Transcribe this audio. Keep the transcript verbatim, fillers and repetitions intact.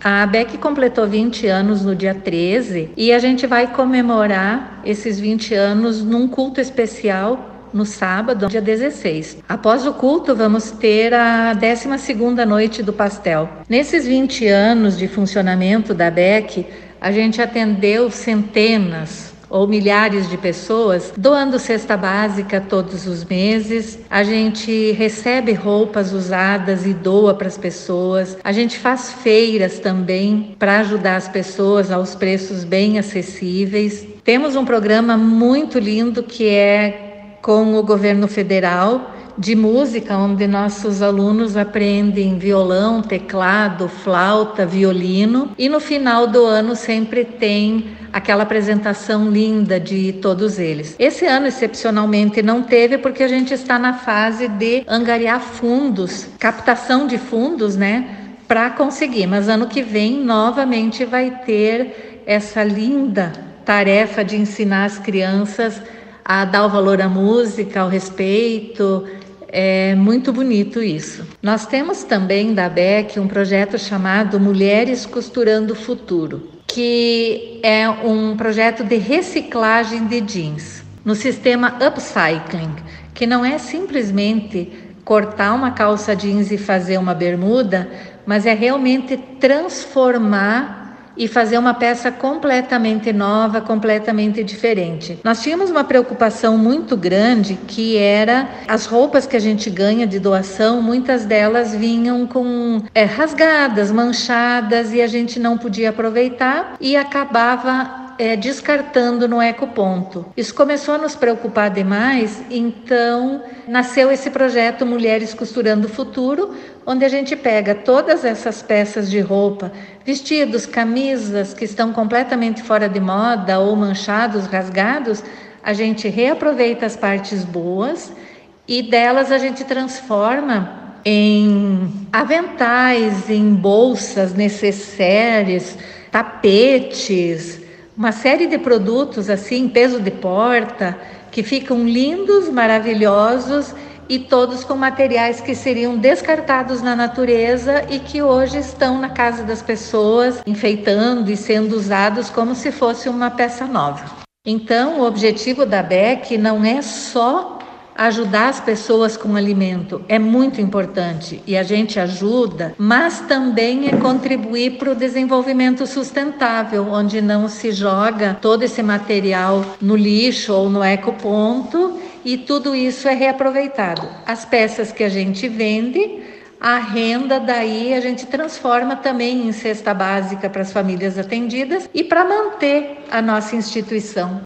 A ABEC completou vinte anos no dia treze e a gente vai comemorar esses vinte anos num culto especial no sábado, dia dezesseis. Após o culto, vamos ter a décima segunda noite do pastel. Nesses vinte anos de funcionamento da ABEC, a gente atendeu centenas ou milhares de pessoas, doando cesta básica todos os meses. A gente recebe roupas usadas e doa para as pessoas. A gente faz feiras também para ajudar as pessoas aos preços bem acessíveis. Temos um programa muito lindo que é com o governo federal, de música, onde nossos alunos aprendem violão, teclado, flauta, violino, e no final do ano sempre tem aquela apresentação linda de todos eles. Esse ano, excepcionalmente, não teve, porque a gente está na fase de angariar fundos, captação de fundos, né, para conseguir, mas ano que vem novamente vai ter essa linda tarefa de ensinar as crianças a dar o valor à música, ao respeito. É muito bonito isso. Nós temos também da ABEC um projeto chamado Mulheres Costurando o Futuro, que é um projeto de reciclagem de jeans, no sistema upcycling, que não é simplesmente cortar uma calça jeans e fazer uma bermuda, mas é realmente transformar e fazer uma peça completamente nova, completamente diferente. Nós tínhamos uma preocupação muito grande, que era as roupas que a gente ganha de doação, muitas delas vinham com é, rasgadas, manchadas, e a gente não podia aproveitar e acabava É, descartando no ecoponto. Isso começou a nos preocupar demais, então nasceu esse projeto Mulheres Costurando o Futuro, onde a gente pega todas essas peças de roupa, vestidos, camisas que estão completamente fora de moda ou manchados, rasgados, a gente reaproveita as partes boas e delas a gente transforma em aventais, em bolsas, necessaires, tapetes, uma série de produtos assim, peso de porta, que ficam lindos, maravilhosos, e todos com materiais que seriam descartados na natureza e que hoje estão na casa das pessoas, enfeitando e sendo usados como se fosse uma peça nova. Então, o objetivo da ABEC não é só ajudar as pessoas com alimento, é muito importante e a gente ajuda, mas também é contribuir para o desenvolvimento sustentável, onde não se joga todo esse material no lixo ou no ecoponto, e tudo isso é reaproveitado. As peças que a gente vende, a renda daí a gente transforma também em cesta básica para as famílias atendidas e para manter a nossa instituição.